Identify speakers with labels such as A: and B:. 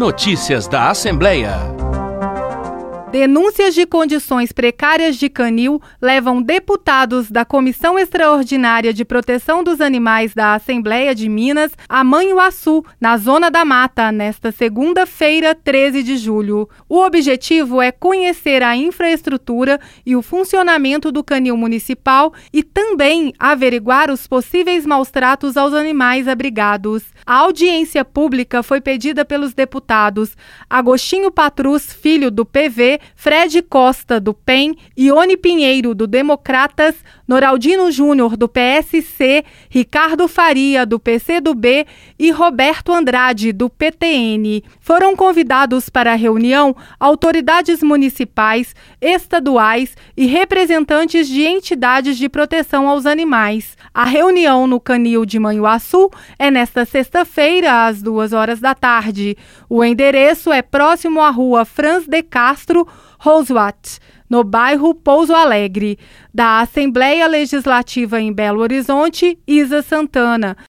A: Notícias da Assembleia.
B: Denúncias de condições precárias de canil levam deputados da Comissão Extraordinária de Proteção dos Animais da Assembleia de Minas a Manhuaçu, na Zona da Mata, nesta segunda-feira, 13 de julho. O objetivo é conhecer a infraestrutura e o funcionamento do canil municipal e também averiguar os possíveis maus-tratos aos animais abrigados. A audiência pública foi pedida pelos deputados Agostinho Patrus Filho, do PV, Fred Costa, do PEN, Ione Pinheiro, do Democratas, Noraldino Júnior, do PSC, Ricardo Faria, do PCdoB e Roberto Andrade, do PTN. Foram convidados para a reunião autoridades municipais, estaduais e representantes de entidades de proteção aos animais. A reunião no canil de Manhuaçu é nesta sexta-feira, às 14h. O endereço é próximo à rua Franz de Castro, Roosevelt, no bairro Pouso Alegre. Da Assembleia Legislativa em Belo Horizonte, Isa Santana.